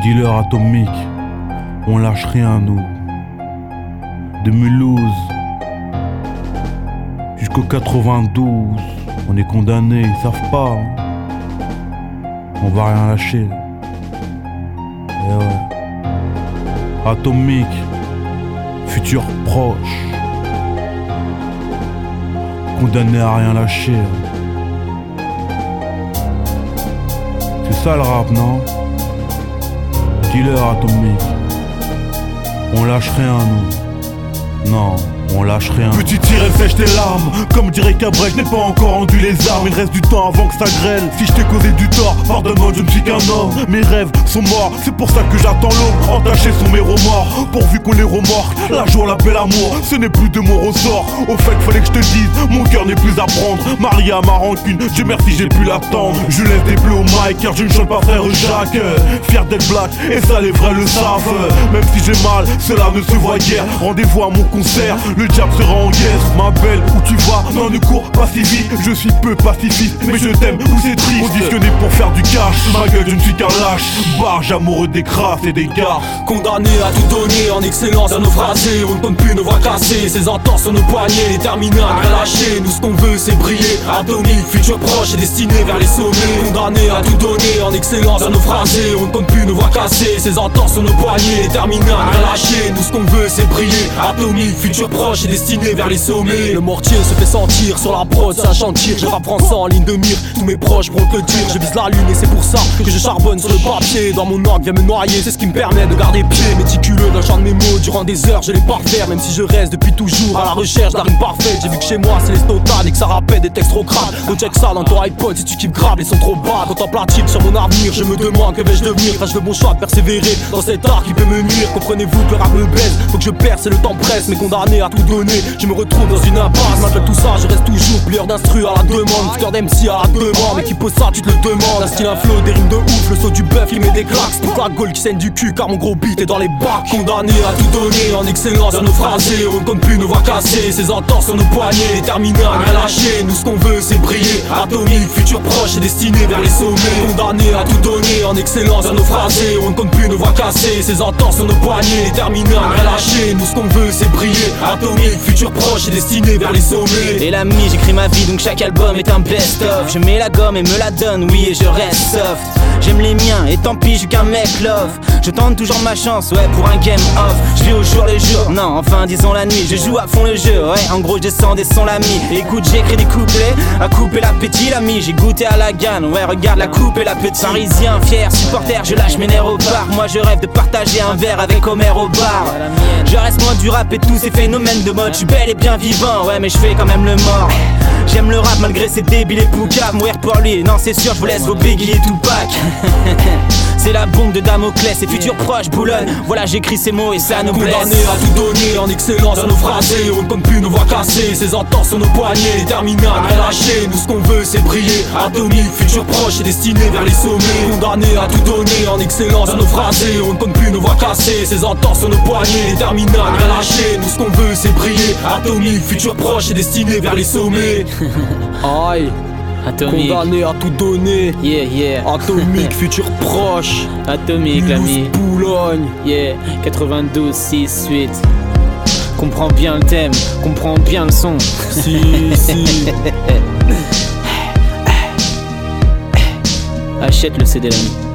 Dealer atomique, on lâche rien nous. De Mulhouse jusqu'au 92, on est condamnés, ils savent pas. On va rien lâcher. Et ouais. Atomique, futur proche. Condamné à rien lâcher. C'est ça le rap, non? Dealer atomique. On lâche rien nous. Non, on lâche rien. Petit tir, elle sèche tes larmes. Comme dirait Cabrel, je n'ai pas encore rendu les armes. Il reste du temps avant que ça grêle. Si je t'ai causé du tort, pardonne-moi, je ne suis qu'un homme. Mes rêves sont morts, c'est pour ça que j'attends l'aube. Entachés sont mes remords, pourvu qu'on les remorque. La joie, la belle amour, ce n'est plus de mon ressort. Au fait, fallait que je te dise, mon cœur n'est plus à prendre. Marie à ma rancune, Dieu merci, j'ai pu l'attendre. Je laisse des bleus au mic, car je ne chante pas frère Jacques. Fier d'être black, et ça les vrais le savent. Même si j'ai mal, cela ne se voit guère. Rendez-vous à mon concert, le diable sera en guerre. Ma belle, où tu vas? Non, ne cours pas si vite. Je suis peu pacifiste, mais je t'aime ou c'est triste. Conditionné pour faire du cash, ma gueule je ne suis qu'un lâche. Barge amoureux des crasses et des gars. Condamné à tout donner en excellence à naufrager. On ne compte plus nos voix cassées, ses entorses sur nos poignets. Terminé à rien lâcher, nous ce qu'on veut c'est briller. Atomique, futur proche et destiné vers les sommets. Condamné à tout donner en excellence à naufrager. On ne compte plus nos voix cassées, ses entorses sur nos poignets. Terminé à rien lâcher, nous ce qu'on veut c'est briller. Atomique, futur proche et destiné vers les sommets. Le mortier se fait sentir sur la prod, c'est un chantier. Je rappe français en ligne de mire, tous mes proches pourront te le dire. Je vise la lune et c'est pour ça que je charbonne sur le papier. Dans mon orgue vient me noyer, c'est ce qui me permet de garder pied. Méticuleux dans le champ de mes mots, durant des heures je les parfaire. Même si je reste depuis toujours à la recherche d'un rime parfait. J'ai vu que chez moi c'est les stotades et que ça rappelle des textes trop crades. Donc check ça dans ton iPod si tu kiffes grave, les sons trop bas. Contemplatif sur mon avenir, je me demande que vais-je devenir. Fâche le bon choix de persévérer dans cet art qui peut me nuire. Comprenez-vous que le rap me baise, faut que je perce et le temps presse. Mais condamné à tout donner, je me retrouve dans une impasse. Malgré tout ça je reste toujours plieur d'instru à la demande. Cœur d'MC à la demande, mais qui pose ça tu te le demandes. Un style, un flow, des rimes de ouf, le saut du bœuf qui met des claques. C'est toute la gueule qui saigne du cul car mon gros beat est dans les bacs. Condamné à tout donner en excellence à naufrager. On ne compte plus nos voix cassées, ses entorses sur nos poignets. Déterminé à rien lâcher, nous ce qu'on veut c'est briller. Atomique, futur proche et destiné vers les sommets. Condamné à tout donner en excellence à naufrager. On ne compte plus nos voix cassées, ses entorses sur nos poignets. Déterminé à rien lâcher, nous ce qu'on veut c'est briller. Atomique, futur proche et destiné vers les sommets. Et l'ami, j'écris ma vie donc chaque album est un best-of. Je mets la gomme et me la donne, oui et je reste soft. J'aime les miens et tant pis, je suis qu'un mec love. Je tente toujours ma chance, ouais, pour un game off. Je vis au jour le jour, non, enfin disons la nuit. Je joue à fond le jeu, ouais, en gros je descends des sons l'ami. Écoute, j'écris des couplets, à couper l'appétit l'ami. J'ai goûté à la gagne, ouais, regarde la coupe et la petite. Parisien, fier, supporter, je lâche mes nerfs au bar. Moi je rêve de partager un verre avec Homer au bar. Je reste loin du rap et tous ces phénomènes de mode. Je suis bel et bien vivant, ouais, mais je fais quand même le mort. J'aime le rap malgré ses débiles et poucaves. Mourir pour lui, non c'est sûr, je vous laisse vos Biggie et Tupac. C'est la bombe de Damoclès et futur proche Boulogne. Voilà j'écris ces mots et ça nous blesse. Condamné à tout donner en excellence à naufrager. On ne compte plus nos voix cassées, ses entorses sur nos poignets. Déterminé à rien lâcher, nous ce qu'on veut c'est briller. Atomique, futur proche et destiné vers les sommets. Condamné à tout donner en excellence à naufrager. On ne compte plus nos voix cassées, ses entorses sur nos poignets. Déterminé à rien lâcher, nous ce qu'on veut c'est briller. Atomique, futur proche et destiné vers les sommets. Aïe, Atomique. Condamné à tout donner. Yeah, yeah. Atomique, futur proche. Atomique, l'ami. Boulogne. Yeah, 92, 6, 8. Comprends bien le thème, comprends bien le son. Si, si. Achète le CD, l'ami.